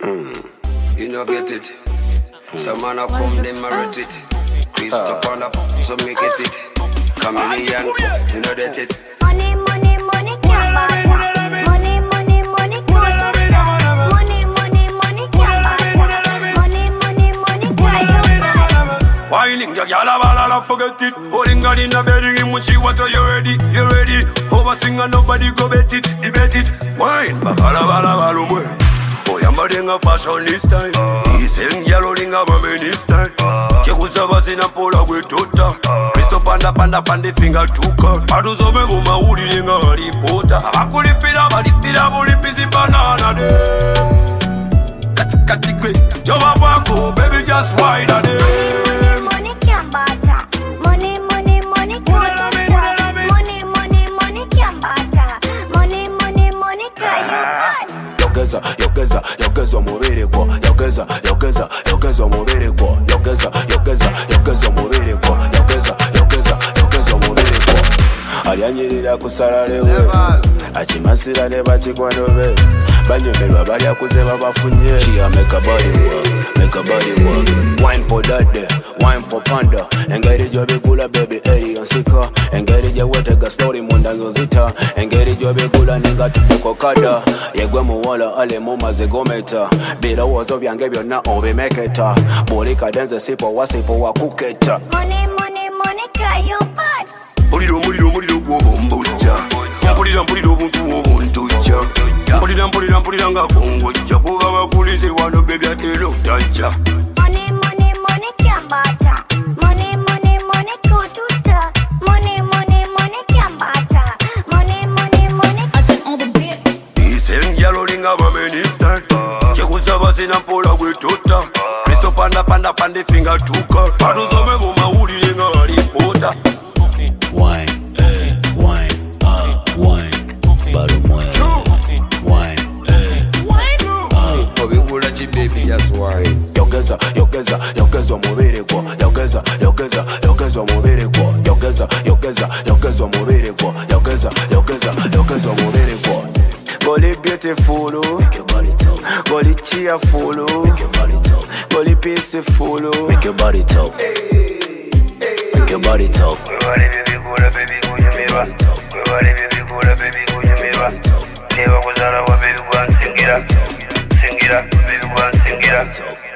You know get it. Some man a come them merit it. Chris up on up, so me get it. Chameleon, you know that it. Money, money, money, can't buy that. Money, money, money, can't buy that. Money, money, money, can't buy that. Money, money, money, can't buy that. Whining, ya gyal a ball, forget it. Holding God in the bed, him when she water, you ready, you ready. Over singer, nobody go bet it, debate it. Wine, bala bala bala boy. Boy, I'm building a fashion this time. He's saying yellow ring of a mini style. Chekusa basi na pola we tota. Kristo panda panda pande finger tuka. Adu some muma udi linga Harry Potter. Abakulipira balipira bulipizi banana de. Kati kati kwe, yo wako baby just ride a day. Money, money, can't buy that. Money, money, money, can't buy that. Money, money, money, can't buy that. Money, money, money, can't buy that. Yogeza umubiri gwo. Yogeza umubiri gwo. Yogeza umubiri gwo. Yogeza umubiri gwo. Alyanyirira kusala lewe. Achimasira ne bachikwano be. Banyomerwa balya kuze babafunye. She make a body work. Wine for that day, wine for panda. Engeri jobigula baby eri onsika. Engeri jewetega story munda nzozita. Engeri jobigula ninga tuko kada. Yegwe muwala ale mumaze gometa. Birowoozo byange byonna obimeketa. Buli kadenze sipo wakuketa. Money, money, money, can't you buy? Muliro gw'obomboja. Mpulira obuntu obuntuja. Mpulira nga kongojja. Kuba bakulize wano baby atera otajja. Money, money, money, can't buy that. Money, money, money, go to that. Money, money, money, can't buy that. Money, money, money. I take all the beat. Iseng yellow ring of a minister. Chekusa basi na pola we tota. Kristo panda panda pande finger tuka. Adu some muma udi linga Harry Potter. Wine, bado moya. Wine, Obigula chi baby just wine. Yogeza umubiri gwo. Yogeza umubiri gwo. Yogeza umubiri gwo. Yogeza umubiri gwo. Goli beautiful, goli cheerful, goli peaceful. Make your body talk. Make your body talk. Never was on our baby one, sing it up, baby one, sing it up.